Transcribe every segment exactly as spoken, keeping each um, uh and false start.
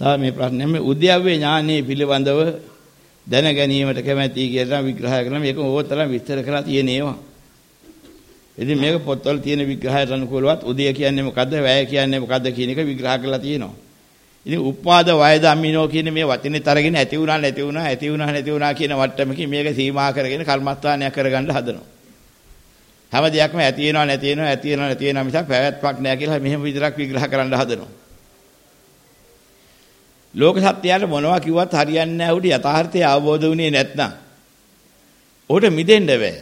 තා මේ ප්‍රශ්නේ මේ උද්‍යව්‍ය ඥානයේ පිළිබඳව දැන ගැනීමට කැමැති කියලා විග්‍රහ කරන මේක ඕතරම් විස්තර කරලා තියෙන ඒවා. ඉතින් මේක පොත්වල තියෙන විග්‍රහයට අනුකූලවත් උදය කියන්නේ මොකද්ද වැය කියන්නේ මොකද්ද කියන එක විග්‍රහ කරලා තියෙනවා. ඉතින් උපාද වය ධම්මිනෝ කියන මේ වචනේත් අරගෙන ඇති වුණා නැති වුණා ඇති වුණා නැති වුණා කියන වට්ටමකින් මේක සීමා කරගෙන කර්මස්ථානයක් කරගන්න හදනවා. හැම දෙයක්ම ඇති වෙනවා නැති වෙනවා ඇති වෙනවා නැති වෙනවා මිසක් පැවැත්මක් නැහැ කියලා මෙහෙම විතරක් විග්‍රහ කරන්න හදනවා. ලෝක සත්‍යයට මොනවා කිව්වත් හරියන්නේ නැහැ උඩ යථාර්ථය අවබෝධ වුණේ නැත්නම්. උඩ මිදෙන්න බෑ.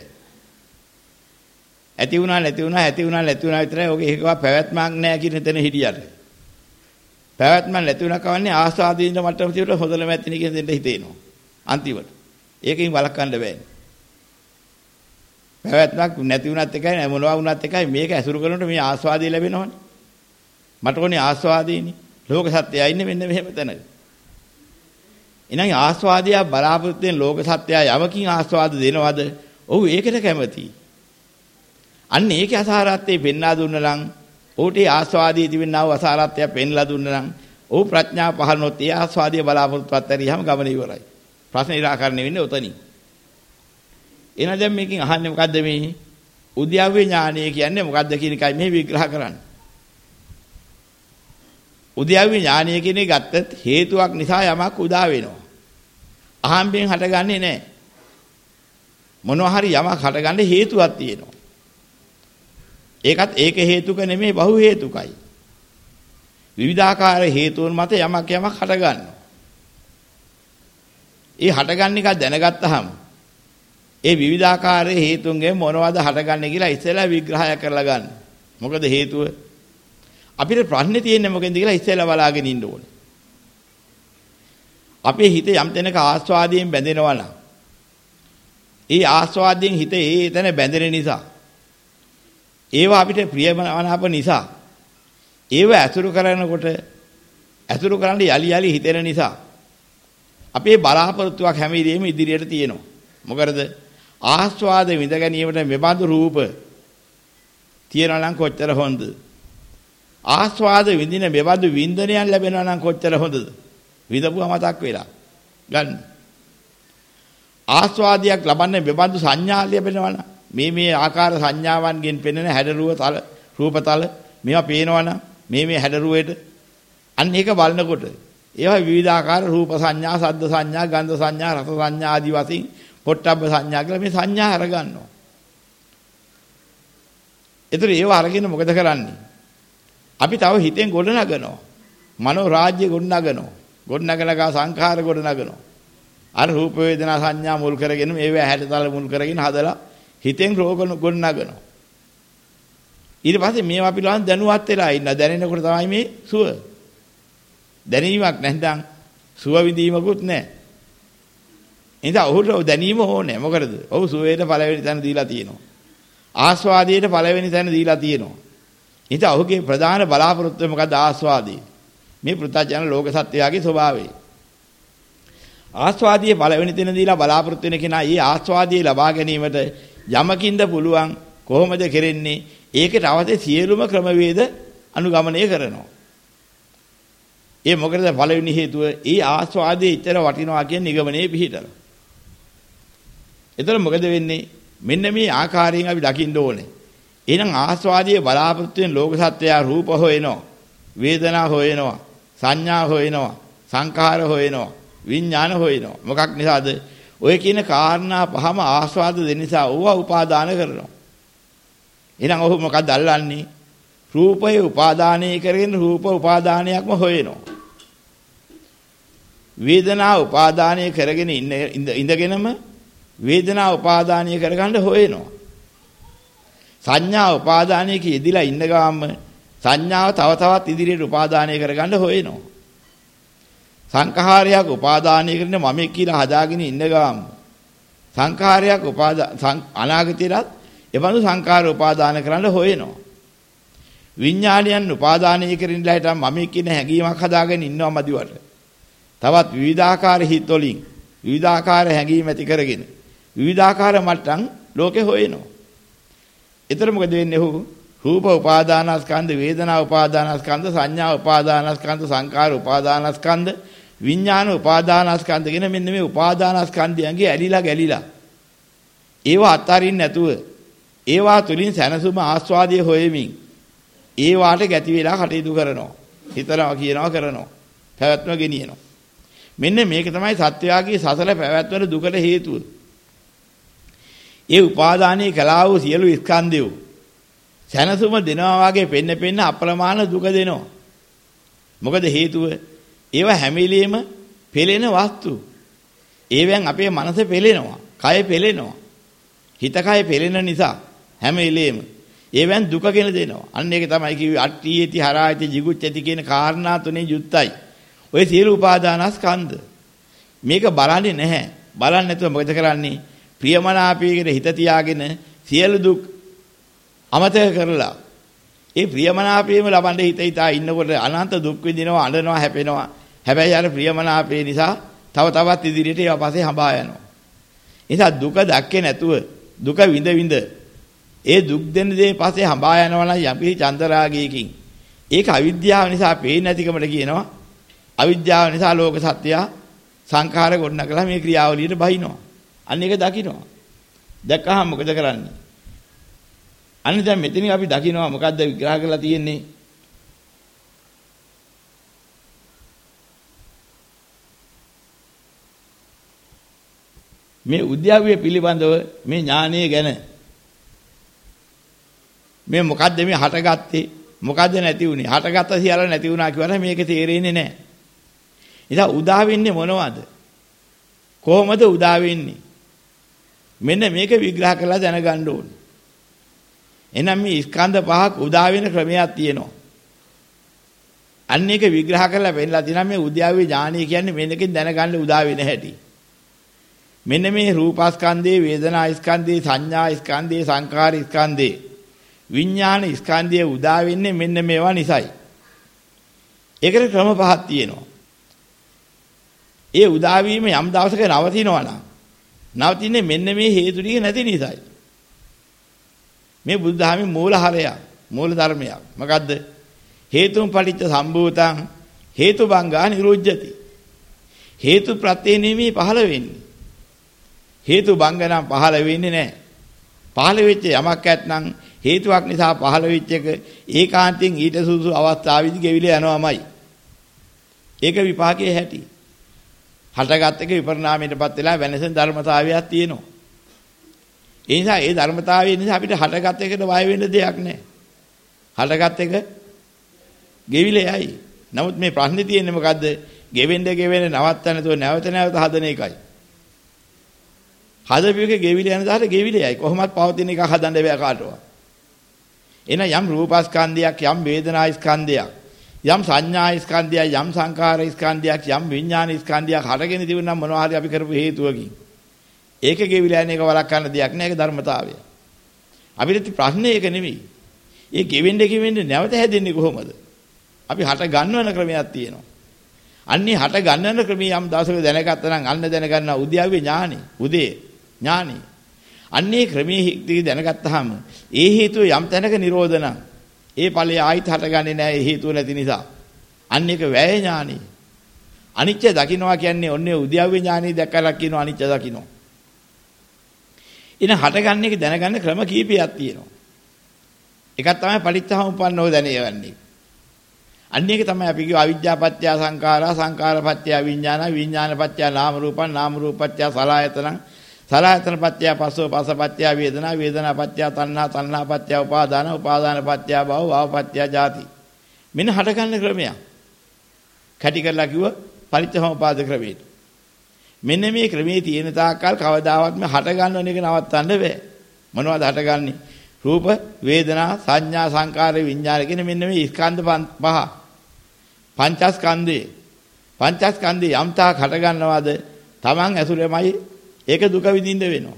ඇති වුණා නැති වුණා ඇති වුණා නැති වුණා විතරයි ඔගේ එකකවත් පැවැත්මක් නැහැ කියන තැන හිටියට. පැවැත්ම නැති වුණා කවන්නේ ආස්වාදීන මට්ටම තියුට හොදලම ඇතිනේ කියන දෙන්න හිතේනවා. අන්තිමට. ඒකෙන් වළක්වන්න බෑනේ. පැවැත්මක් නැති වුණත් එකයි මොනවා වුණත් එකයි මේක ඇසුරු කරනකොට මේ ආස්වාදය ලැබෙනවනේ. මට ඕනේ ආස්වාදීනේ. ලෝක සත්‍යය ඉන්නේ මෙන්න මෙහෙම තැනක. එනං ආස්වාදය බලාපොරොත්තු වෙන ලෝක සත්‍යය යමකින් ආස්වාද දෙනවද? ඔව් ඒකට කැමතියි. අන්න ඒකේ අසාරත්වයේ පෙන්වා දුන්නා නම් ඌට ආස්වාදයේ තිබෙනා වූ අසාරත්වය පෙන්ලා දුන්නා නම් ඌ ප්‍රඥා පහළනොත් ඒ ආස්වාදයේ බලාපොරොත්තුවත් ඇරියම ගමන ඉවරයි. ප්‍රශ්න निराකරණය වෙන්නේ උතනින්. එන දැන් මේකෙන් අහන්නේ මොකද්ද මේ? උද්‍යව්‍ය ඥානය කියන්නේ මොකද්ද කියන එකයි මේ විග්‍රහ කරන්නේ. උද්‍යව්‍ය ඥානය කියන්නේ ගත්තත් හේතුවක් නිසා යමක් උදා වෙනවා. අහම්බෙන් හටගන්නේ නැහැ. මොනවා හරි යමක් හටගන්න හේතුවක් තියෙනවා. ඒකත් ඒක හේතුක නෙමෙයි බහු හේතුකයි. විවිධාකාර හේතුන් මත යමක් යමක් හටගන්නවා. ඒ හටගන්න එක දැනගත්තාම ඒ විවිධාකාර හේතුන්ගෙන් මොනවද හටගන්නේ කියලා ඉස්සෙල්ලා විග්‍රහය කරලා ගන්න. මොකද හේතුව අපිට ප්‍රශ්නේ තියෙන්නේ මොකෙන්ද කියලා ඉස්සෙල්ලා බලාගෙන ඉන්න ඕනේ. අපේ හිතේ යම් තැනක ආස්වාදයෙන් බැඳෙනවා නම් ඒ ආස්වාදයෙන් හිත ඒ තැන බැඳෙන නිසා ඒවා අපිට ප්‍රියමනාප නිසා ඒව ඇසුරු කරනකොට ඇසුරු කරන්න යලි යලි හිතෙන නිසා අපේ බලාපොරොත්තුවක් හැම ඉරියෙම ඉදිරියට තියෙනවා. මොකද ආස්වාද විඳ ගැනීමට මෙබඳු රූප තියනවා නම් කොච්චර හොඳද? ආස්වාද විඳින මෙබඳු වින්දනයන් ලැබෙනවා නම් කොච්චර හොඳද? විඳපුවා මතක් වෙලා ගන්න. ආස්වාදයක් ලබන්නේ මෙබඳු සංඥා ලැබෙනවා නම් මේ මේ ආකාර සංඥාවන්ගෙන් පෙනෙන හැඩරුව තල රූපතල මේවා පේනවනම් මේ මේ හැඩරුවේට අන්න ඒක බලනකොට ඒවා විවිධාකාර රූප සංඥා, ශබ්ද සංඥා, ගන්ධ සංඥා, රස සංඥා ආදී වශයෙන් පොට්ටබ්බ සංඥා කියලා මේ සංඥා අරගන්නවා. ඒතර ඒව අරගෙන මොකද කරන්නේ? අපි තව හිතෙන් ගොඩ නගනවා. මනෝ රාජ්‍ය ගොඩ නගනවා. ගොඩ නගලකා සංඛාර ගොඩ නගනවා. අර රූප වේදනා සංඥා මුල් කරගෙන මේවා හැඩතල මුල් කරගෙන හදලා හිතෙන් රෝග ගොඩ නගනවා. ඊට පස්සේ මේවා පිළිබඳ දැනුවත් වෙලා ඉන්න දැනෙනකොට තමයි මේ සුව. දැනීමක් නැත්නම් සුව විඳීමකුත් නැහැ. එනිසා ඔහුට දැනීම ඕනේ. මොකද ඔහු සුවේට පළවෙනි තැන දීලා තියෙනවා. ආස්වාදයට පළවෙනි තැන දීලා තියෙනවා. එනිසා ඔහුගේ ප්‍රධාන බලාපොරොත්තුව මොකද්ද? ආස්වාදී. මේ පෘථජන ලෝක සත්‍යයේ ස්වභාවය. ආස්වාදයේ පළවෙනි තැන දීලා බලාපොරොත්තු වෙන කෙනා ඊ ආස්වාදයේ ලබා ගැනීමට යමකින්ද පුළුවන් කොහොමද කෙරෙන්නේ? ඒකට අවශ්‍ය සියලුම ක්‍රමවේද අනුගමනය කරනවා. ඒ මොකද පළවෙනි හේතුව ඒ ආස්වාදයේ ඉතර වටිනවා කියන නිගමනයේ පිහිටලා. එතන මොකද වෙන්නේ? මෙන්න මේ ආකාරයෙන් අපි දකින්න ඕනේ. එහෙනම් ආස්වාදයේ බලාපොරොත්තු වෙන ලෝක සත්‍යය රූප හොයනවා, වේදනා හොයනවා, සංඥා හොයනවා, සංඛාර හොයනවා, විඥාන හොයනවා. මොකක් නිසාද? ඔය කියන කාරණා පහම ආස්වාද දෙන නිසා ඕවා උපාදාන කරනවා. එහෙනම් ඔහු මොකක්ද අල්ලන්නේ? රූපය උපාදානය කරගෙන රූප උපාදානයක්ම හොයනවා. වේදනා උපාදානය කරගෙන ඉන්න ඉඳගෙනම වේදනා උපාදානය කරගන්න හොයනවා. සංඥා උපාදානයක යෙදිලා ඉන්න ගාම සංඥාව තව තවත් ඉදිරියට උපාදානය කරගන්න හොයනවා. සංඛාරයක් උපාදානය කරන මමෙක් කියලා හදාගෙන ඉන්න ගාම සංඛාරයක් උපාදාන අනාගතයේත් එවනු සංඛාර උපාදාන කරන්න හොයනවා. විඥානයන් උපාදානය කරන ලහට මමෙක් කියන හැඟීමක් හදාගෙන ඉන්නවා මදිවට. තවත් විවිධාකාර හිත් වලින් විවිධාකාර හැඟීම් ඇති කරගෙන විවිධාකාර මට්ටම් ලෝකේ හොයනවා. ඒතර මොකද වෙන්නේ? ඔහු රූප උපාදානස්කන්ධ, වේදනා උපාදානස්කන්ධ, සංඥා උපාදානස්කන්ධ, සංකාර උපාදානස්කන්ධ, විඥාන උපාදානස්කන්ධ කියන මෙන්න මේ උපාදානස්කන්ධයන්ගේ ඇලිලා ගැලිලා ඒවා අත්හරින්න නැතුව ඒවා තුලින් සැනසුම ආස්වාදයේ හොයමින් ඒවාට ගැති වෙලා කටයුතු කරනවා. හිතනවා කියනවා කරනවා. පැවැත්ම ගෙනියනවා. මෙන්න මේක තමයි සත්‍යයාගේ සසල පැවැත්වන දුකට හේතුව. ඒ උපාදානයේ කලාව සියලු ස්කන්ධයෝ සැනසුම දෙනවා වගේ පෙන්න පෙන්න අප්‍රමාණ දුක දෙනවා. මොකද හේතුව? ඒවා හැම වෙලෙම පෙළෙන වස්තු. ඒවෙන් අපේ මනස පෙළෙනවා, කය පෙළෙනවා. හිත කය පෙළෙන නිසා හැම වෙලෙම ඒවෙන් දුකගෙන දෙනවා. අන්න ඒක තමයි කිව්වේ අට්ඨියති හරායති jigucchati කියන කාරණා තුනේ යුක්තයි. ඔය සියලු උපාදානස්කන්ධ මේක බලන්නේ නැහැ. බලන්නේ නැතුව මොකද කරන්නේ? ප්‍රියමනාපයකට හිත තියාගෙන සියලු දුක් අමතක කරලා ඒ ප්‍රියමනාපයම ලබන්න හිත හිතා ඉන්නකොට අනන්ත දුක් විඳිනවා, අඬනවා, හැපෙනවා. හැබැයි අර ප්‍රියමනාපේ නිසා තව තවත් ඉදිරියට ඒවා පස්සේ හඹා යනවා. ඒ නිසා දුක දැක්කේ නැතුව දුක විඳ විඳ ඒ දුක් දෙන දේ පස්සේ හඹා යනවා නම් යම්පි චන්දරාගයකින් ඒක අවිද්‍යාව නිසා පේන්නේ නැතිකමට කියනවා. අවිද්‍යාව නිසා ලෝක සත්‍යය සංඛාර ගොඩනගලා මේ ක්‍රියාවලියට බහිනවා. අන්න ඒක දකින්නවා. දැක්කහම මොකද කරන්නේ? අන්න දැන් මෙතනින් අපි දකින්නවා මොකද්ද විග්‍රහ කරලා තියෙන්නේ? මේ උද්‍යව්‍ය පිළිබඳව මේ ඥානීය ගැන මේ මොකද්ද මේ හටගත්තේ? මොකද්ද නැති වුනේ? හටගත්ත සියල්ල නැති වුණා කියවනම් මේක තේරෙන්නේ නැහැ. ඉතින් උදා වෙන්නේ මොනවද? කොහොමද උදා වෙන්නේ? මෙන්න මේක විග්‍රහ කරලා දැනගන්න ඕනේ. එහෙනම් මේ ස්කන්ධ පහක් උදා වෙන ක්‍රමයක් තියෙනවා. අන්න ඒක විග්‍රහ කරලා පෙන්නලා තියෙනවා මේ උද්‍යව්‍ය ඥානීය කියන්නේ මේකෙන් දැනගන්න උදා වෙන හැටි. මෙන්න මේ රූපස්කන්ධේ, වේදනා ස්කන්ධේ, සංඥා ස්කන්ධේ, සංකාර ස්කන්ධේ, විඥාන ස්කන්ධයේ උදා වෙන්නේ මෙන්න මේවා නිසායි. ඒකට ක්‍රම පහක් තියෙනවා. ඒ උදා වීම යම් දවසක නවතිනවා නම් නවතින්නේ මෙන්න මේ හේතු ටික නැති නිසායි. මේ බුද්ධාමේ මූලහරය, මූල ධර්මයක්. මොකද්ද? හේතුන් පටිච්ච සම්භූතං හේතුබංගා නිරුද්ධති. හේතු ප්‍රත්‍ය නෙමෙයි පහළ වෙන්නේ. හේතු බංග නම් පහළ වෙන්නේ නැහැ. පහළ වෙච්ච යමක් ඇත්නම් හේතුවක් නිසා පහළ වෙච්ච එක ඒකාන්තයෙන් ඊට සුසු අවස්ථාවේදී ගෙවිලා යනවාමයි. ඒක විපාකයේ හැටි. හටගත් එක විපරිණාමයටපත් වෙලා වෙනසෙන් ධර්මතාවයක් තියෙනවා. ඒ නිසා ඒ ධර්මතාවය නිසා අපිට හටගත් එකට වය වෙන්න දෙයක් නැහැ. හටගත් එක ගෙවිලා යයි. නමුත් මේ ප්‍රශ්නේ තියෙන්නේ මොකද්ද? ගෙවෙන්න ගෙවෙන්න නවත්තන්න නැතුව නැවත නැවත හදන එකයි. හදපියක ගෙවිලා යන දාට ගෙවිලා යයි. කොහොමවත් පවතින එකක් හදන්න බෑ කාටවත්. එන යම් රූපස්කන්ධයක්, යම් වේදනා ස්කන්ධයක්, යම් සංඥා ස්කන්ධයක්, යම් සංකාර ස්කන්ධයක්, යම් විඥාන ස්කන්ධයක් හටගෙන තිබුණා නම් මොනවා හරි අපි කරපු හේතුවකින් ඒක ගෙවිලා යන එක වළක්වන්න දෙයක් නෑ. ඒක ධර්මතාවය. අපිට ප්‍රශ්නේ ඒක නෙමෙයි. ඒ ගෙවෙන්න ගෙවෙන්න නැවත හැදෙන්නේ කොහොමද? අපි හට ගන්නවන ක්‍රමයක් තියෙනවා. අන්නේ හට ගන්නවන ක්‍රමී යම් දවසක දැනගත්තා නම් අන්න දැනගන්නා උද්‍යව්‍ය ඥානෙ, උදේ ඥානෙ. අන්නේ ක්‍රමී දැනගත්තාම ඒ හේතුව යම් තැනක නිරෝධ නම් ඒ ඵලය ආයිත් හටගන්නේ නැහැ. ඒ හේතුව නැති නිසා. අන්න ඒක වැය ඥානෙ. අනිත්‍ය දකින්නවා කියන්නේ ඔන්නේ උද්‍යව්‍ය ඥානෙ දැක්කලා කියනවා අනිත්‍ය දකින්නවා. ඉතින් හටගන්න එක දැනගන්න ක්‍රම කීපයක් තියෙනවා. එකක් තමයි පටිච්චසමුප්පන්නව දැනෙන්නේ. අන්න ඒක තමයි අපි කියව අවිජ්ජාපත්‍ය සංඛාරා, සංඛාරපත්‍ය විඥාන, විඥානපත්‍ය නාම රූපං, නාම රූපපත්‍ය සලආයතනං, සලආයතනපත්‍ය පස්සෝ, පස්සපත්‍ය වේදනා, වේදනාපත්‍ය තණ්හා, තණ්හාපත්‍ය උපාදාන, උපාදානපත්‍ය භව, භවපත්‍ය ජාති. මෙන්න හටගන්න ක්‍රමයක්. කැටි කරලා කිව්ව පටිච්චසමුපාද ක්‍රමයට. මෙන්න මේ ක්‍රමයේ තියෙන තාක්කල් කවදාවත් මේ හට ගන්නව එක නවත්තන්න බෑ. මොනවද හටගන්නේ? රූප, වේදනා, සංඥා, සංකාර, විඥාන කියන මෙන්න මේ ස්කන්ධ පහ. පංචස්කන්ධේ. පංචස්කන්ධේ යම් තාක් හට ගන්නවද? Taman ඇසුරෙමයි ඒක දුක විඳින්න වෙනවා.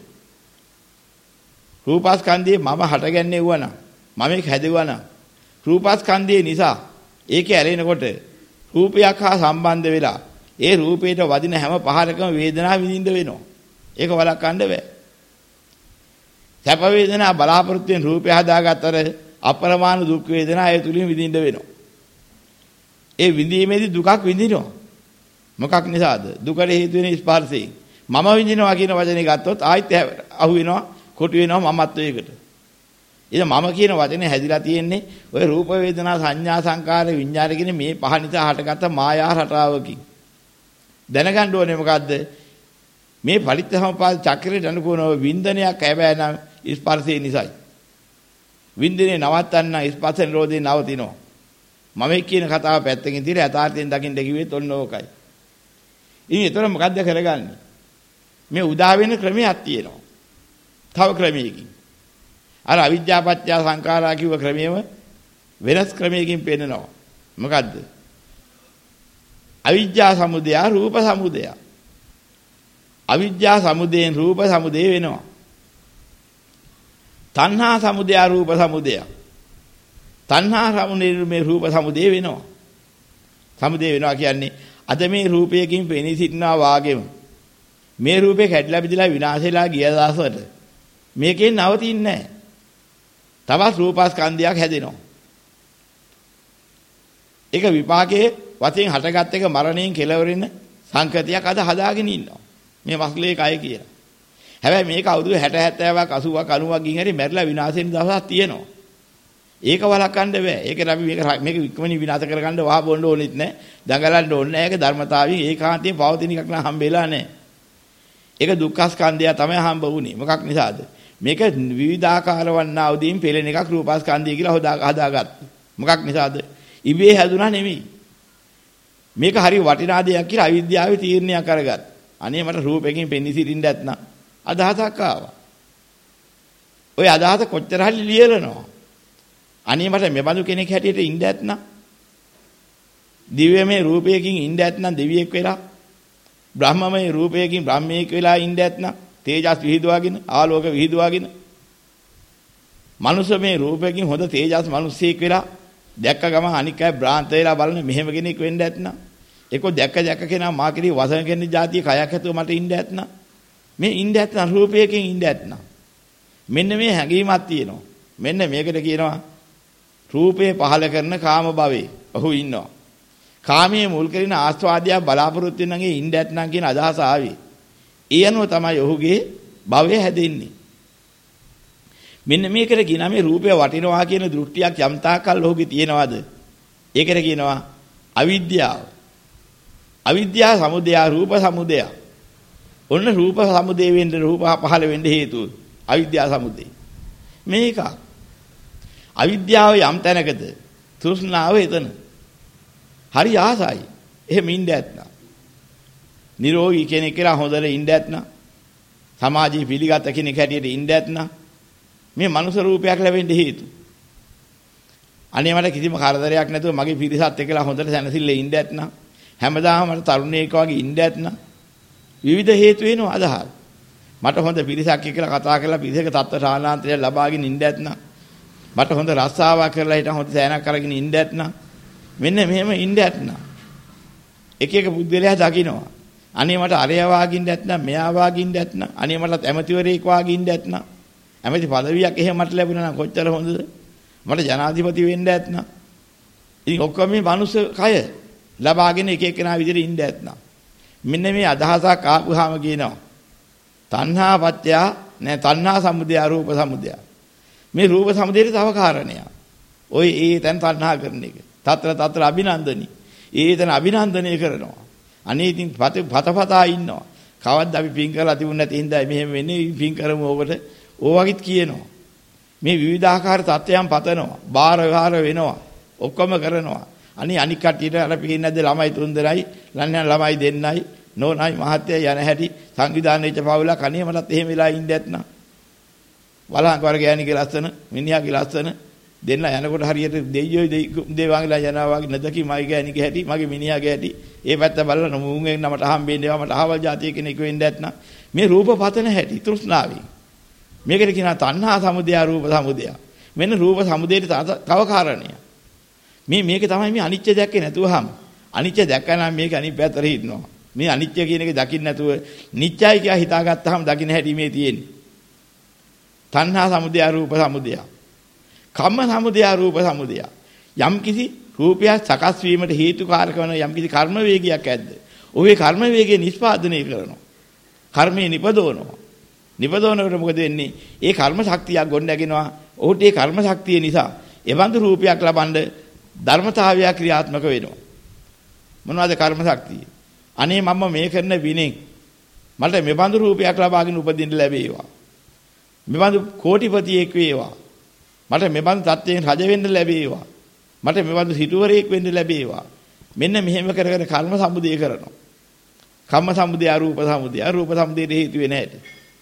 රූපස්කන්ධේ මම හටගන්නේ වුණා. මම ඒක හැදුවා. රූපස්කන්ධේ නිසා ඒකේ ඇලෙනකොට රූපයක් හා සම්බන්ධ වෙලා ඒ රූපේට වදින හැම පහරකම වේදනාව විඳින්න වෙනවා. ඒක වළක්වන්න බෑ. සැප වේදනා බලාපොරොත්තු වෙන රූපය හදාගත්තර අපරමාණු දුක් වේදනා ඒ තුලින් විඳින්න වෙනවා. ඒ විඳීමේදී දුකක් විඳිනවා. මොකක් නිසාද? දුකට හේතු වෙන ස්පර්ශයෙන්. මම විඳිනවා කියන වචනේ ගත්තොත් ආයිත් අහු වෙනවා, කොටු වෙනවා මමත්වයකට. ඉතින් මම කියන වචනේ හැදිලා තියෙන්නේ ওই රූප වේදනා සංඥා සංකාර විඤ්ඤාණ කියන මේ පහ නිසා හටගත්ත මායා රටාවකින්. දැනගන්න ඕනේ මොකද්ද? මේ පරිත්‍යාසම්පාද චක්‍රේ දනුකෝන වින්දනයක් හැබැයි නම් ස්පර්ශය නිසායි. වින්දනේ නවත්තන්න ස්පර්ශ නිරෝධේ නවතිනවා. මම කියන කතාව පැත්තකින් තියලා යථාර්ථයෙන් දකින්න කිව්වෙත් ඔන්න ඕකයි. ඉතින් ඒතර මොකද්ද කරගන්නේ? මේ උදා වෙන ක්‍රමයක් තියෙනවා. තව ක්‍රමයකින්. අර අවිද්‍යා පත්‍ය සංඛාරා කිව්ව ක්‍රමයේම වෙනස් ක්‍රමයකින් පෙන්නනවා. මොකද්ද? අවිද්‍යා සමුදය රූප සමුදය. අවිද්‍යා සමුදයෙන් රූප සමුදය වෙනවා. තණ්හා සමුදය රූප සමුදය. තණ්හා සමුදය මේ රූප සමුදය වෙනවා. සමුදය වෙනවා කියන්නේ අද මේ රූපයකින් පෙනී සිටිනා වාගෙම මේ රූපේ කැඩිලා බිඳලා විනාශෙලා ගිය දාසවට මේකෙන් නවතින්නේ නැහැ. තවත් රූපස්කන්ධයක් හැදෙනවා. ඒක විපාකයේ වශයෙන් හටගත් එක මරණයෙන් කෙලවරෙන සංකතියක් අද හදාගෙන ඉන්නවා. මේ වස්ලේ කය කියලා. හැබැයි මේක අවුරුදු හැට හැත්තෑවක් අසූවක් අනූවක් ගින් හරි මැරිලා විනාශ වෙන දවසක් තියෙනවා. ඒක වළක්වන්න බෑ. ඒකට අපි මේක මේක ඉක්මනින් විනාශ කරගන්න වහ බොන්න ඕනෙත් නෑ. දඟලන්න ඕනේ නෑ. ඒක ධර්මතාවයෙන් ඒකාන්තයෙන් පවතින එකක් නම් හම්බෙලා නෑ. ඒක දුක්ඛ ස්කන්ධය තමයි හම්බ වුනේ. මොකක් නිසාද? මේක විවිධාකාර වන්නා උදීන් පෙළෙන එකක් රූපස්කන්ධය කියලා හදාගත්තා. මොකක් නිසාද? ඉබේ හැදුනා නෙමෙයි. මේක හරි වටිනා දෙයක් කියලා අවිද්‍යාවේ තීරණයක් කරගත්තා. අනේ මට රූපයෙන් පෙනී සිටින්න නැත්නම් අදහසක් ආවා. ওই අදහස කොච්චර හරි ලියලනවා. අනේ මට මෙබඳු කෙනෙක් හැටියට ඉන්න නැත්නම් දිව්‍යමය රූපයකින් ඉන්න නැත්නම් දෙවියෙක් වෙලා බ්‍රහ්මමය රූපයකින් බ්‍රහ්මයෙක් වෙලා ඉන්න නැත්නම් තේජස් විහිදුවාගෙන ආලෝක විහිදුවාගෙන මනුස්සමය රූපයකින් හොඳ තේජස් මිනිස්සෙක් වෙලා දැක්ක ගම අනික් අය බ්‍රාන්ත වෙලා බලන මෙහෙම කෙනෙක් වෙන්න නැත්නම් ඒක දැක්ක දැක්ක කෙනා මා කිරි වසන කෙනෙක් જાතිය කයක් ඇතුව මට ඉන්න නැත්නම් මේ ඉන්න නැත්නම් රූපයකින් ඉන්න නැත්නම් මෙන්න මේ හැඟීමක් තියෙනවා. මෙන්න මේකට කියනවා රූපේ පහල කරන කාම භවේ. ඔහු ඉන්නවා. කාමයේ මුල් කරගෙන ආස්වාදය බලාපොරොත්තු වෙන නැගේ ඉන්න නැත්නම් කියන අදහස ආවේ. ඒ අනුව තමයි ඔහුගේ භවය හැදෙන්නේ. මෙන්න මේකට කියනවා මේ රූපය වටිනවා කියන දෘෂ්ටියක් යම් තාකල් ඔහුගේ තියෙනවද? ඒකට කියනවා අවිද්‍යාව. අවිද්‍යාව සමුදය රූප සමුදය. ඔන්න රූප සමුදය වෙන්න රූප පහළ වෙන්න හේතුව අවිද්‍යාව සමුදය. මේක අවිද්‍යාව යම් තැනකද තෘෂ්ණාව එතන. හරි ආසයි. එහෙම ඉන්න ඇත්නම්. නිරෝගී කෙනෙක් කියලා හොඳට ඉන්න ඇත්නම්. සමාජයේ පිළිගත් කෙනෙක් හැටියට ඉන්න ඇත්නම්. මේ මනුෂ්‍ය රූපයක් ලැබෙන්න හේතු. අනේ මට කිසිම කරදරයක් නැතුව මගේ පිරිසත් එක්කලා හොඳට සැනසෙල්ලේ ඉන්න ඇත්නම්. හැමදාම මට තරුණයෙක් වගේ ඉන්න ඇත්නම්. විවිධ හේතු වෙනවා අදහස්. මට හොඳ පිරිසක් එක්කලා කතා කරලා පිරිසක තත්ත්ව සානාන්තරය ලබාගෙන ඉන්න ඇත්නම්. මට හොඳ රස්සාවක් කරලා හිටන් හොඳ සෑනක් අරගෙන ඉන්න ඇත්නම්. මෙන්න මෙහෙම ඉන්න ඇත්නම්. එක එක බුද්ධලයා දකින්නවා. අනේ මට අරයා වාගින්න ඇත්නම් මෙයා වාගින්න ඇත්නම්. අනේ මට ඇමතිවරයෙක් වාගින්න ඇත්නම්. ඇමති පදවියක් එහෙම මට ලැබුණා නම් කොච්චර හොඳද? මට ජනාධිපති වෙන්න ඇත්නම්. ඉතින් ඔක්කොම මේ මනුස්ස කය ලබාගෙන එක එකනා විදිහට ඉන්න ඇත්නම්. මෙන්න මේ අදහසක් ආපුවාම කියනවා තණ්හා පත්‍ය නෑ තණ්හා සමුදය රූප සමුදය. මේ රූප සමුදයට තව කාරණයක්. ඔය ඒ තැන් තණ්හා කරන එක. తත්‍ර తත්‍ර අභිනන්දනි. ඒ තැන අභිනන්දනය කරනවා. අනේ ඉතින් පතපතා ඉන්නවා. කවද්ද අපි පින් කරලා තිබුණ නැති හින්දා මෙහෙම වෙන්නේ පින් කරමු ඕකට. ඕවගිත් කියනවා. මේ විවිධාකාර තත්ත්වයන් පතනවා. බාර විහාර වෙනවා. ඔක්කොම කරනවා. අනේ අනික් කට්ටියට අර පිටින් නැද්ද ළමයි තුන් දෙනයි ලන්නේ ළමයි දෙන්නයි නෝනයි මහත්තයා යන හැටි සංවිධානය වෙච්ච පවුලක් අනේ මටත් එහෙම වෙලා ඉන්න ඇත්නම් වලහන් වර ගෑණිගේ ලස්සන මිනිහාගේ ලස්සන දෙන්න යනකොට හරියට දෙයියෝ දේවාංගලා යනවා වගේ නැදකි මගේ ගෑණිගේ හැටි මගේ මිනිහාගේ හැටි ඒ පැත්ත බලලා මුංගෙන් නමට හම්බෙන්නේ ඒවා මට අහවල් જાතිය කෙනෙක් වෙන්න ඇත්නම් මේ රූප පතන හැටි තෘෂ්ණාවෙන් මේකට කියනවා තණ්හා සමුදය රූප සමුදය මෙන්න රූප සමුදයට තව කාරණයක් මේ මේක තමයි මේ අනිත්‍ය දැක්කේ නැතුවහම අනිත්‍ය දැක්කනම් මේක අනිත් පැත්තට හිටිනවා මේ අනිත්‍ය කියන එක දකින්න නැතුව නිත්‍යයි කියලා හිතාගත්තාම දකින්න හැටි මේ තියෙන්නේ තණ්හා සමුදය රූප සමුදය කම්ම සමුදය රූප සමුදය. යම් කිසි රූපයක් සකස් වීමට හේතුකාරක වන යම් කිසි කර්ම වේගයක් ඇද්ද? ඔහේ කර්ම වේගය නිෂ්පාදනය කරනවා. කර්මයේ නිපදවනවා. නිපදවනකොට මොකද වෙන්නේ? ඒ කර්ම ශක්තියක් ගොඩ නැගෙනවා. ඔහුට ඒ කර්ම ශක්තිය නිසා එවන්දු රූපයක් ලබනද ධර්මතාවය ක්‍රියාත්මක වෙනවා. මොනවද කර්ම ශක්තිය? අනේ මම මේ කරන විනෙන් මට මෙබඳු රූපයක් ලබාගෙන උපදින්න ලැබේවා. මෙබඳු කෝටිපතියෙක් වේවා. මට මෙබඳු තත්ත්වයෙන් රජ වෙන්න ලැබේවා. මට මෙබඳු සිටුවරයෙක් වෙන්න ලැබේවා. මෙන්න මෙහෙම කරගෙන කර්ම සමුදය කරනවා. කම්ම සමුදය රූප සමුදය රූප සමුදයට හේතු වෙන්නේ නැහැට.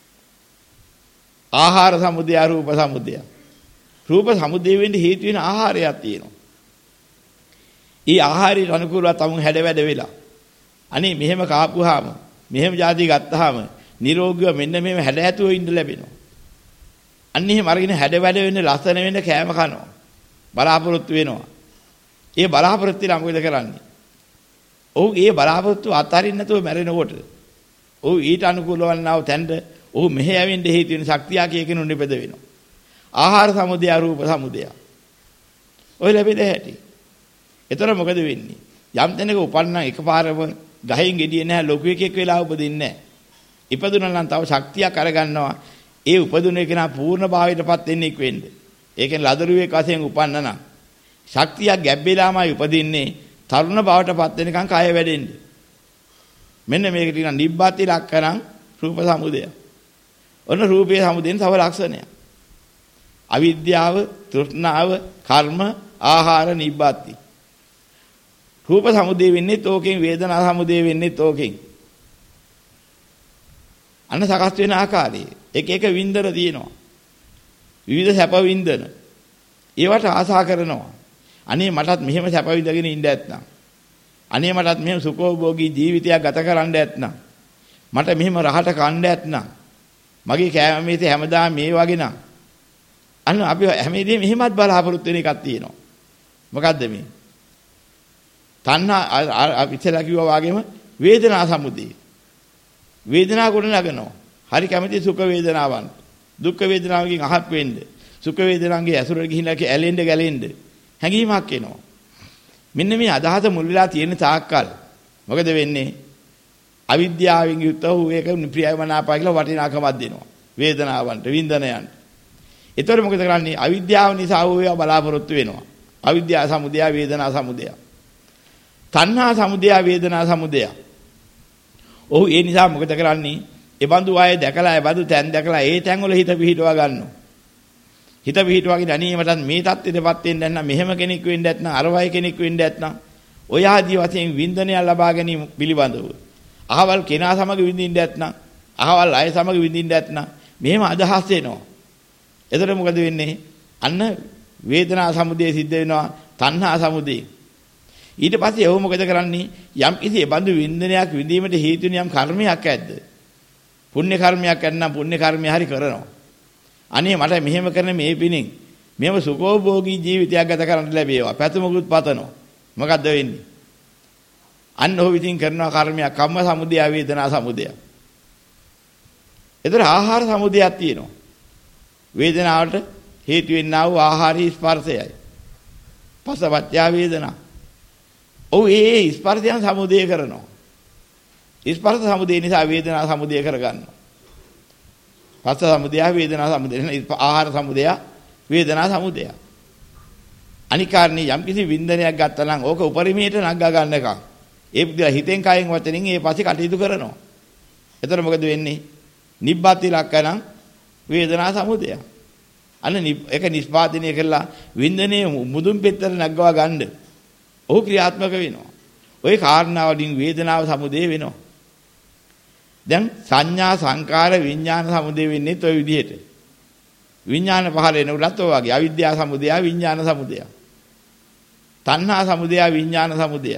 ආහාර සමුදය රූප සමුදය. රූප සමුදය වෙන්න හේතු වෙන ආහාරයක් තියෙනවා. ඊ ආහාරයට අනුකූලව තමුන් හැඩ වැඩ වෙලා. අනේ මෙහෙම කාපුවාම මෙහෙම જાති ගත්තාම නිරෝගීව මෙන්න මෙහෙම හැඩ ඇතුව ඉන්න ලැබෙනවා. අන්න එහෙම අරගෙන හැඩ වැඩ වෙන්න ලස්සන වෙන්න කෑම කනවා. බලාපොරොත්තු වෙනවා. ඒ බලාපොරොත්තු ඉලා මොකද කරන්නේ? ඔව් ඒ බලාපොරොත්තු අතරින් නැතුව මැරෙනකොට ඔව් ඊට අනුකූල වන්නාව තැන්න ඔහු මෙහෙ යවෙන්න හේතු වෙන ශක්තිය කියකිනු නිපද වෙනවා. ආහාර සමුදය රූප සමුදය. ඔය ලැබෙන්නේ ඇති. එතන මොකද වෙන්නේ? යම් තැනක උපන්නා එකපාරම ගහෙන් ගෙඩිය නැහැ ලොකු එකෙක් වෙලා උපදින්නේ නැහැ. ඉපදුනා නම් තව ශක්තියක් අරගන්නවා. ඒ උපදුනේ කෙනා පූර්ණ භාවයටපත් වෙන්නේ ඉක් වෙන්නේ. ඒ කියන්නේ ලදරුවෙක් වශයෙන් උපන්නා නම් ශක්තියක් ගැබ්බෙලාමයි උපදින්නේ. තරුණ භාවයටපත් වෙනකන් කය වැඩෙන්නේ. මෙන්න මේක ටික නිබ්බාති ලක්කරං රූප සමුදය. ඔන්න රූපයේ සමුදයෙන් තව ලක්ෂණයක්. අවිද්‍යාව, තෘෂ්ණාව, කර්ම, ආහාර නිබ්බාති. රූප සමුදය වෙන්නේ තෝකෙන්, වේදනා සමුදය වෙන්නේ තෝකෙන්. අන්න සකස් වෙන ආකාරය එක එක වින්දන තියෙනවා. විවිධ සැප වින්දන. ඒවට ආසා කරනවා. අනේ මටත් මෙහෙම සැප විඳගෙන ඉන්න ඇත්නම්. අනේ මටත් මෙහෙම සුඛෝභෝගී ජීවිතයක් ගත කරන්න ඇත්නම්. මට මෙහෙම රහට කන්න ඇත්නම්. මගේ කෑමේත හැමදාම මේ වගේ නම්. අන්න අපි හැමදේම මෙහෙමත් බලාපොරොත්තු වෙන එකක් තියෙනවා. මොකද්ද මේ? තණ්හා ඉතලා කිව්වා වගේම වේදනා සමුදය. වේදනාව කොට නගනවා. හරි කැමති සුඛ වේදනාවන්. දුක්ඛ වේදනාවකින් අහක් වෙන්න. සුඛ වේදනාංගේ ඇසුරට ගිහිලා ඇලෙන්න ගැලෙන්න හැඟීමක් එනවා. මෙන්න මේ අදහස මුල් වෙලා තියෙන තාක්කල් මොකද වෙන්නේ? අවිද්‍යාවෙන් යුක්ත වූ ඒක ප්‍රියමනාපය කියලා වටිනාකමක් දෙනවා. වේදනාවන්ට, වින්දනයන්ට. ඒතර මොකද කරන්නේ? අවිද්‍යාව නිසා වූ ඒවා බලාපොරොත්තු වෙනවා. අවිද්‍යාව සමුදය, වේදනා සමුදය. තණ්හා සමුදය, වේදනා සමුදය. ඔහු ඒ නිසා මොකද කරන්නේ? ඒ බඳු ආයේ දැකලා ඒ බඳු තැන් දැකලා ඒ තැන් වල හිත පිහිටවා ගන්නවා. හිත පිහිටවාගෙන අනේ මටත් මේ தත්ත්වෙටපත් වෙන්න නැත්නම් මෙහෙම කෙනෙක් වෙන්න නැත්නම් අර වගේ කෙනෙක් වෙන්න නැත්නම් ඔය ආදී වශයෙන් වින්දනය ලබා ගැනීම පිළිබඳව අහවල් කෙනා සමග විඳින්න නැත්නම් අහවල් අය සමග විඳින්න නැත්නම් මෙහෙම අදහස් එනවා. එතකොට මොකද වෙන්නේ? අන්න වේදනා සමුදය සිද්ධ වෙනවා, තණ්හා සමුදය. ඊට පස්සේ ඔහු මොකද කරන්නේ? යම් කිසි බඳු වින්දනයක් විඳීමට හේතු වෙන යම් කර්මයක් ඇද්ද? පුණ්‍ය කර්මයක් ඇත්නම් පුණ්‍ය කර්මය හරි කරනවා. අනේ මට මෙහෙම කරන මේ පිණින් මෙව සුඛෝභෝගී ජීවිතයක් ගත කරන්න ලැබේවා. පැතුමකුත් පතනවා. මොකද්ද වෙන්නේ? අන්න ඔහු විසින් කරනවා කර්මයක්, කම්ම සමුදය, වේදනා සමුදය. ඒතර ආහාර සමුදයක් තියෙනවා. වේදනාවට හේතු වෙන්නා වූ ආහාරී ස්පර්ශයයි. පසවත්‍ය වේදනා. ඔව් ඒ ස්පර්ශයන් සමුදය කරනවා. ස්පර්ශ සමුදය නිසා වේදනා සමුදය කරගන්නවා. පස්ස සමුදය, වේදනා සමුදය, ආහාර සමුදය, වේදනා සමුදය. අනිකාර්ණී යම් කිසි වින්දනයක් ගත්තා නම් ඕක උපරිමයට නගා ගන්නකම් ඒ පුදුලා හිතෙන් කයෙන් වචනෙන් ඒ පස්සේ කටයුතු කරනවා. එතකොට මොකද වෙන්නේ? නිබ්බාති ලක්කනම් වේදනා සමුදය. අන්න ඒක නිස්පාදනය කරලා වින්දනයේ මුදුන් පෙත්තට නගවා ගන්න. ඔහු ක්‍රියාත්මක වෙනවා. ওই කාරණාවලින් වේදනාව සමුදය වෙනවා. දැන් සංඥා සංකාර විඥාන සමුදය වෙන්නේ toy විදිහට. විඥාන පහල වෙනකොටත් ඔය වගේ අවිද්‍යාව සමුදය, විඥාන සමුදය. තණ්හා සමුදය, විඥාන සමුදය.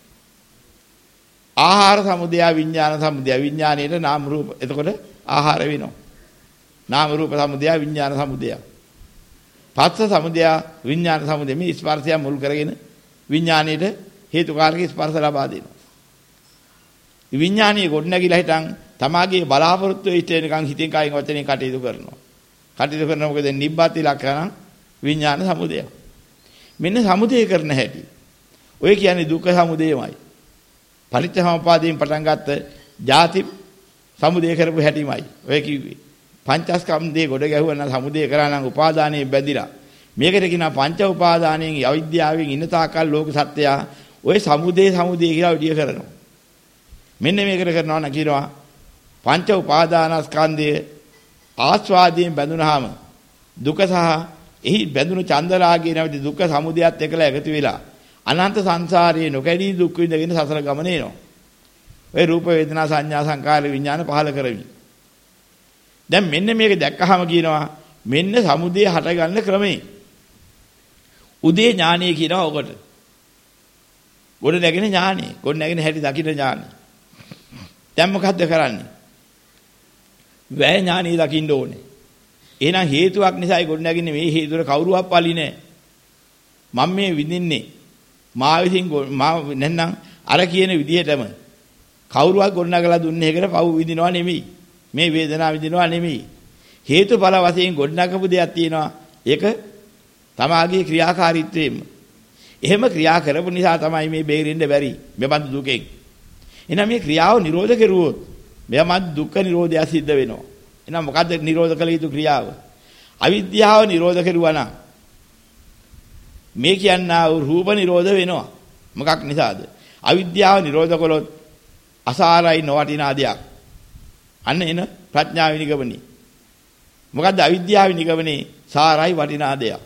ආහාර සමුදය, විඥාන සමුදය. විඥානයේට නාම රූප. එතකොට ආහාර වෙනවා. නාම රූප සමුදය, විඥාන සමුදය. පස්ස සමුදය, විඥාන සමුදය. මේ ස්පර්ශය මුල් කරගෙන විඥානයේට හේතුකාරක ස්පර්ශ ලබා දෙනවා. විඥානීය ගොඩ නැගිලා හිටන් තමාගේ බලාපොරොත්තු වෙච්ච එකන් හිතෙන් කයින් වචනෙන් කටයුතු කරනවා. කටයුතු කරනවා මොකද නිබ්බාති ලක්කන විඥාන සමුදය. මෙන්න සමුදය කරන හැටි. ඔය කියන්නේ දුක්ඛ සමුදයමයි. පටිච්චසමුප්පාදයෙන් පටන් ගත්ත ජාති සමුදය කරපු හැටිමයි. ඔය කිව්වේ. පංචස්කන්ධයේ ගොඩ ගැහුවා නම් සමුදය කරා නම් උපාදානයේ බැඳිලා. මේකට කියනවා පංච උපාදානයෙන් අවිද්‍යාවෙන් ඉන්න තාකල් ලෝක සත්‍යය ඔය සමුදය සමුදය කියලා විදිය කරනවා. මෙන්න මේකට කරනවා නම් කියනවා පංච උපාදානස්කන්ධයේ ආස්වාදයෙන් බැඳුනහම දුක සහ එහි බැඳුණු චන්දරාගයේ නැවති දුක්ඛ සමුදයත් එක්කලා එකතු වෙලා අනන්ත සංසාරයේ නොකැඩී දුක් විඳගෙන සසර ගමන එනවා. ඔය රූප වේදනා සංඥා සංකාර විඥාන පහල කරමි. දැන් මෙන්න මේක දැක්කහම කියනවා මෙන්න සමුදය හටගන්න ක්‍රමේ. උදේ ඥානීය කියනවා ඔකට. ගොඩ නැගෙන ඥානීය. ගොඩ නැගෙන හැටි දකින්න ඥානීය. දැන් මොකද්ද කරන්නේ? වැය ඥානීය දකින්න ඕනේ. එහෙනම් හේතුවක් නිසායි ගොඩ නැගින්නේ මේ හේතුවර කවුරුවක් පලි නෑ. මම මේ විඳින්නේ මා විසින් මා නැත්නම් අර කියන විදිහටම කවුරුවක් ගොඩ නගලා දුන්නේ ඒකට පව් විඳිනවා නෙමෙයි. මේ වේදනාව විඳිනවා නෙමෙයි. හේතුඵල වශයෙන් ගොඩ නගපු දෙයක් තියෙනවා. ඒක තමාගේ ක්‍රියාකාරීත්වයෙන්ම. එහෙම ක්‍රියා කරපු නිසා තමයි මේ බේරෙන්න බැරි. මෙබඳු දුකෙන්. එහෙනම් මේ ක්‍රියාව නිරෝධ කෙරුවොත් මෙයම දුක්ඛ නිරෝධය සිද්ධ වෙනවා. එහෙනම් මොකද්ද නිරෝධ කළ යුතු ක්‍රියාව? අවිද්‍යාව නිරෝධ කෙරුවා නම් මේ කියන්නා වූ රූප නිරෝධ වෙනවා. මොකක් නිසාද? අවිද්‍යාව නිරෝධ කළොත් අසාරයි නොවටිනා දෙයක්. අන්න එන ප්‍රඥාව නිගමනයි. මොකද්ද අවිද්‍යාව නිගමනයි? සාරයි වටිනා දෙයක්.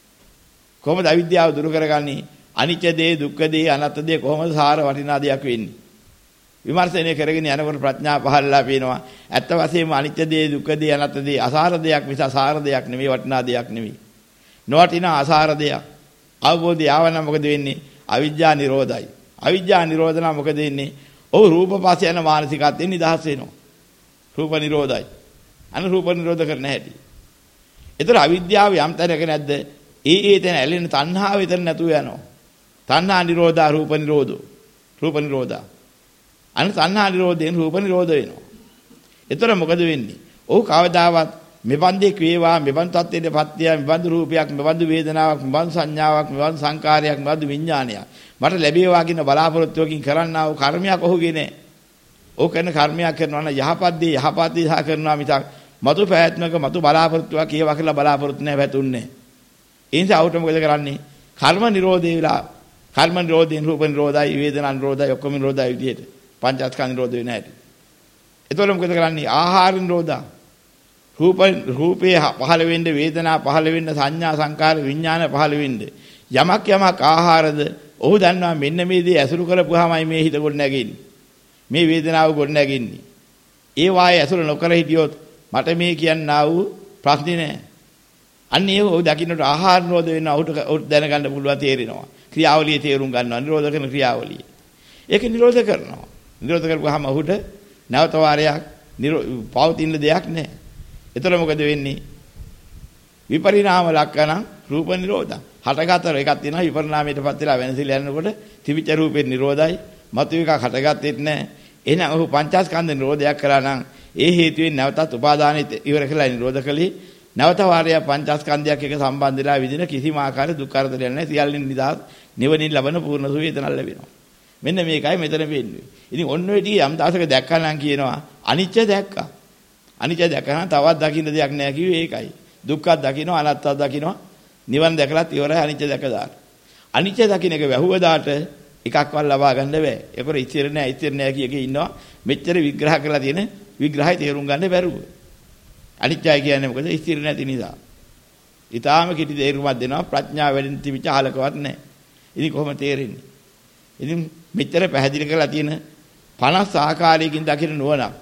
කොහොමද අවිද්‍යාව දුරු කරගන්නේ? අනිත්‍ය දේ, දුක්ඛ දේ, අනාත්ම දේ කොහොමද සාර වටිනා දෙයක් වෙන්නේ? විමර්ශනය කරගෙන යනකොට ප්‍රඥා පහළලා පේනවා. ඇත්ත වශයෙන්ම අනිත්‍ය දේ, දුක්ඛ දේ, අනාත්ම දේ අසාර දෙයක් මිස සාර දෙයක් නෙමෙයි, වටිනා දෙයක් නෙමෙයි. නොවටිනා අසාර දෙයක්. අවබෝධය ආවනම් මොකද වෙන්නේ? අවිද්‍යා නිරෝධයි. අවිද්‍යා නිරෝධ නම් මොකද වෙන්නේ? ඔව් රූප පස්ස යන මානසිකත්වයෙන් නිදහස් වෙනවා. රූප නිරෝධයි. අන රූප නිරෝධ කරන හැටි. ඒතර අවිද්‍යාව යම් තැනක නැද්ද? ඒ ඒ තැන ඇලෙන තණ්හාව විතර නැතුව යනවා. තණ්හා නිරෝධා රූප නිරෝධෝ. රූප නිරෝධා. අන තණ්හා නිරෝධයෙන් රූප නිරෝධ වෙනවා. ඒතර මොකද වෙන්නේ? ඔව් කවදාවත් මෙබන්දේ වේවා මෙබන් තත්ත්වයේ පත්‍ය මෙබඳු රූපයක් මෙබඳු වේදනාවක් මෙබඳු සංඥාවක් මෙබඳු සංකාරයක් මෙබඳු විඥානයක් මට ලැබේවා කියන බලාපොරොත්තුවකින් කරන්නා වූ කර්මයක් ඔහුගේ නෑ. ඔහු කරන කර්මයක් කරනවා නම් යහපත් දේ යහපත් දේ සහ කරනවා මිසක් මතු පැවැත්මක මතු බලාපොරොත්තුවක් ඒවා කියලා බලාපොරොත්තු නැහැ වැතුන්නේ. ඒ නිසා අවුට මොකද කරන්නේ? කර්ම නිරෝධේ විලා කර්ම නිරෝධයෙන් රූප නිරෝධයි වේදනා නිරෝධයි ඔක්කොම නිරෝධයි විදියට පංචස්කන්ධ නිරෝධ වෙන හැටි. එතකොට මොකද කරන්නේ? ආහාර නිරෝධා රූප රූපේ පහළ වෙන්න වේදනා පහළ වෙන්න සංඥා සංකාර විඥාන පහළ වෙන්න යමක් යමක් ආහාරද ඔහු දන්නවා මෙන්න මේ දේ ඇසුරු කරපුවාමයි මේ හිත ගොඩ නැගෙන්නේ මේ වේදනාව ගොඩ නැගෙන්නේ ඒ වායේ ඇසුරු නොකර හිටියොත් මට මේ කියන්නා වූ ප්‍රශ්නේ නැහැ අන්න ඒ ඔහු දකින්නට ආහාර නිරෝධ වෙන ඔහුට දැනගන්න පුළුවන් තේරෙනවා ක්‍රියාවලිය තේරුම් ගන්නවා නිරෝධ කරන ක්‍රියාවලිය ඒක නිරෝධ කරනවා නිරෝධ කරපුවාම ඔහුට නැවත වාරයක් පවතින දෙයක් නැහැ. එතකොට මොකද වෙන්නේ? විපරිණාම ලක්කණං රූප නිරෝධං. හටගතර එකක් තියෙනවා විපරිණාමයටපත් වෙලා වෙනසිලා යනකොට තිබිච්ච රූපේ නිරෝධයි. මතු එකක් හටගත්තෙත් නැහැ. එහෙනම් ඔහු පංචස්කන්ධ නිරෝධයක් කරා නම් ඒ හේතුවෙන් නැවතත් උපාදානෙ ඉවර කළා නිරෝධ කළේ. නැවත වාරයක් පංචස්කන්ධයක් එක සම්බන්ධ වෙලා විදින කිසිම ආකාර දුක් කරදරයක් නැහැ. සියල්ලෙන් නිදහස් නිවනින් ලබන පූර්ණ සුවේතනක් ලැබෙනවා. මෙන්න මේකයි මෙතන වෙන්නේ. ඉතින් ඔන්න ඔය ටික යම් දවසක දැක්කා නම් කියනවා අනිත්‍ය දැක්කා. අනිත්‍ය දැකලා තවත් දකින්න දෙයක් නැහැ කිව්වේ ඒකයි. දුක්ඛ දකින්න අනාත්ම දකින්න නිවන් දැකලත් ඉවරයි අනිත්‍ය දැක දාන්න. අනිත්‍ය දකින්න එක වැහුව දාට එකක්වත් ලබා ගන්න බෑ. ඒකර ඉතිර නෑ ඉතිර නෑ කියකේ ඉන්නවා. මෙච්චර විග්‍රහ කරලා තියෙන විග්‍රහය තේරුම් ගන්න බැරුව. අනිත්‍යයි කියන්නේ මොකද? ඉතිර නැති නිසා. ඊටාම කිටි තේරුමක් දෙනවා ප්‍රඥාව වැඩින් තිබිච්ච අහලකවත් නෑ. ඉතින් කොහොම තේරෙන්නේ? ඉතින් මෙච්චර පැහැදිලි කරලා තියෙන පනස් ආකාරයකින් දකින්න නුවණ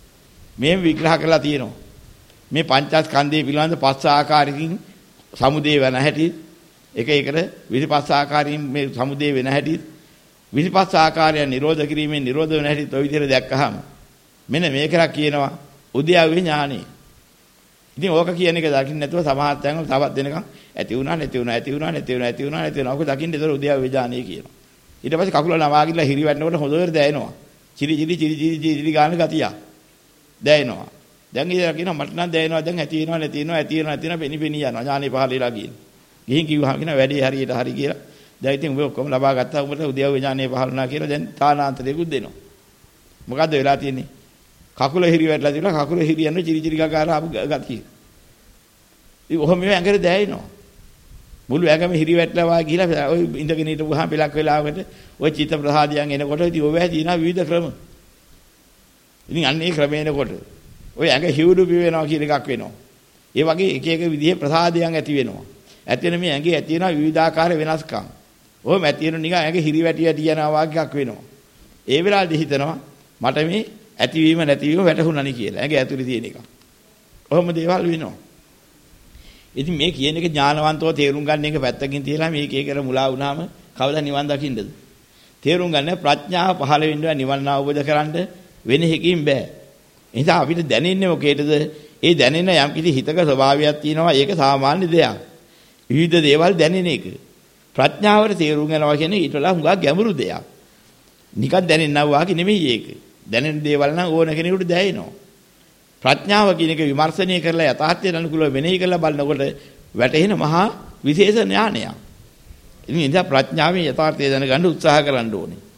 මේ විග්‍රහ කරලා තියෙනවා. මේ පංචස්කන්ධය පිළිබඳ පස් ආකාරයකින් සමුදේ වෙන හැටි එක එකට විසිපස් ආකාරයෙන් මේ සමුදේ වෙන හැටි විසිපස් ආකාරය නිරෝධ කිරීමෙන් නිරෝධ වෙන හැටි ඔය විදිහට දැක්කහම මෙන්න මේකලා කියනවා උද්‍යාවේ ඥානෙ. ඉතින් ඕක කියන එක දකින්න නැතුව සමහත්යන් තවත් දෙනකම් ඇති වුණා නැති වුණා ඇති වුණා නැති වුණා ඇති වුණා නැති වුණා ඕක දකින්න ඒතර උද්‍යාවේ ඥානෙ කියනවා. ඊට පස්සේ කකුල නවාගිලා හිරි වැටෙනකොට හොඳට දැනෙනවා. චිරි චිරි චිරි චිරි චිරි ගාන ගතිය. දැනෙනවා. දැන් ඉතින් කියනවා මට නම් දැනෙනවා දැන් ඇති වෙනවා නැති වෙනවා ඇති වෙනවා නැති වෙනවා පෙනි පෙනි යනවා ඥානෙ පහලලා කියන. ගිහින් කිව්වහම කියන වැඩේ හරියට හරි කියලා. දැන් ඉතින් ඔබ ඔක්කොම ලබා ගත්තා. ඔබට උද්‍යව විඥානය පහළ වුණා කියලා දැන් තානාන්තරයකුත් දෙනවා. මොකද්ද වෙලා තියෙන්නේ? කකුල හිරි වැටලා තිබුණා. කකුල හිරියන්න චිරි චිරි ගාලා ආපු ගතිය. ඉතින් ඔහොම මේ ඇඟට දැයිනවා. මුළු ඇඟම හිරි වැටලා වා ගිහිලා ඔය ඉඳගෙන හිටපුවාම පෙලක් වෙලාවකට ඔය චිත්ත ප්‍රසාදියන් එනකොට ඉතින් ඔය වැහි තියෙනවා විවිධ ක්‍රම. ඉතින් අන්න ඒ ක්‍රමේනකොට ඔය ඇඟ හිවුඩු පි වෙනවා කියන එකක් වෙනවා. ඒ වගේ එක එක විදිහේ ප්‍රසාදයන් ඇති වෙනවා. ඇති වෙන මේ ඇඟේ ඇති වෙන විවිධාකාර වෙනස්කම්. ඔහොම ඇති වෙන නිකන් ඇඟ හිරි වැටි වැටි යනවා වගේ එකක් වෙනවා. ඒ වෙලාවේදී හිතනවා මට මේ ඇතිවීම නැතිවීම වැටහුණානි කියලා. ඇඟ ඇතුලේ තියෙන එක. ඔහොම දේවල් වෙනවා. ඉතින් මේ කියන එක ඥානවන්තව තේරුම් ගන්න එක පැත්තකින් තියලා මේක ඒකේ මුලා වුණාම කවදා නිවන් දකින්නද? තේරුම් ගන්න ප්‍රඥාව පහළ වෙන්නවා නිවන් අවබෝධ කරගන්න වෙන එකකින් බෑ. එහෙනම් අපිට දැනෙන්නේ මොකේද? ඒ දැනෙන යම් කිසි හිතක ස්වභාවයක් තියෙනවා. ඒක සාමාන්‍ය දෙයක්. විවිධ දේවල් දැනෙන එක. ප්‍රඥාවට තේරුම් ගන්නවා කියන්නේ ඊට වඩා හුඟක් ගැඹුරු දෙයක්. නිකන් දැනෙන්නව වාගේ නෙමෙයි ඒක. දැනෙන දේවල් නම් ඕන කෙනෙකුට දැනෙනවා. ප්‍රඥාව කියන එක විමර්ශනය කරලා යථාර්ථයට අනුකූලව මෙනෙහි කරලා බලනකොට වැටෙන මහා විශේෂ ඥානයක්. ඉතින් ඉතින් ප්‍රඥාවෙන් යථාර්ථය දැනගන්න උත්සාහ කරන්න ඕනේ.